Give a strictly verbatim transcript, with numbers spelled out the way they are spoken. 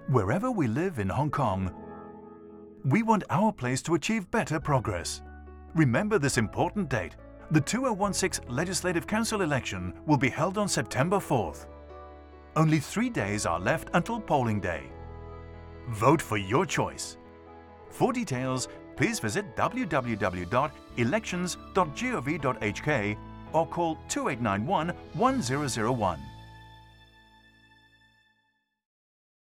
Wherever we live in Hong Kong, we want our place to achieve better progress. Remember this important date. The two thousand sixteen Legislative Council election will be held on September fourth. Only three days are left until polling day. Vote for your choice. For details, please visit w w w dot elections dot gov dot h k or call two eight nine one, one zero zero one.